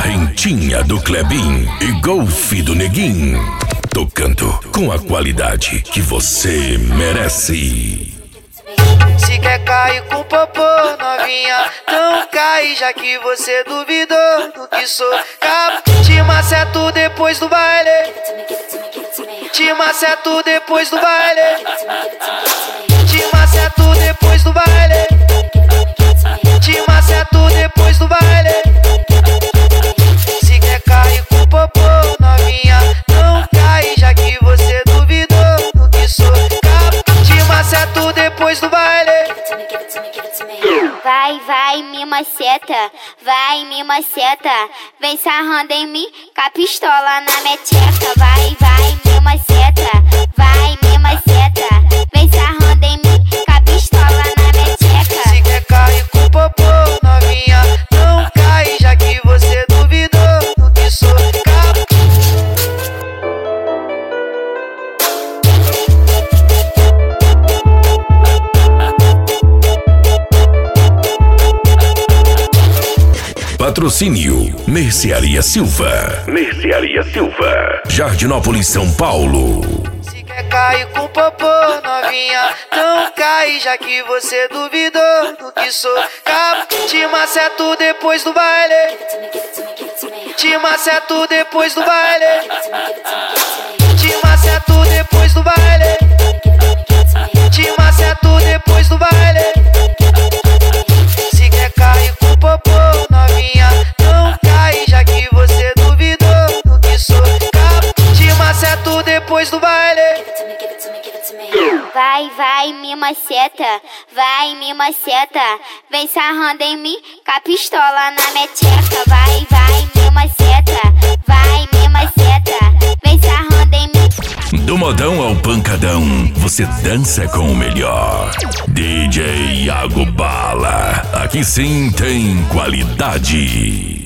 Rentinha do Clebin e Golfe do Neguinho. Tocando com a qualidade que você merece. Se quer cair com popô, novinha, não cai, já que você duvidou do que sou. Te maceto depois do baile. Te maceto depois do baile. Te maceto depois do baile. Te maceto depois do baile. Se quer cair com popô, novinha, não cai, já que você duvidou do que sou. Te maceto depois do baile. Vai, me maceta, vai, me maceta. Vem sarrando em mim, com a pistola na meteca. Vai, me maceta, vai, me maceta. Vem sarrando em mim, com a pistola na meteca. Se quer cair com popô, novinha, não cai, já que você duvidou do que sou. Patrocínio Mercearia Silva. Mercearia Silva. Jardinópolis, São Paulo. Se quer cair com popô, novinha, não cai, já que você duvidou do que sou. Te maceto depois do baile. Te maceto depois do baile. Te maceto depois do baile. Te maceto depois do baile. Se quer cair com popô, novinha, não cai, já que você duvidou do que sou. Te maceto depois do baile. Vai, me maceta, vai, me maceta. Vem sarrando em mim, com a pistola na meteca. Vai, me maceta, vai, me maceta. Vem sarrando em mim. Do modão ao pancadão, você dança com o melhor. DJ Iago Bala, aqui sim tem qualidade.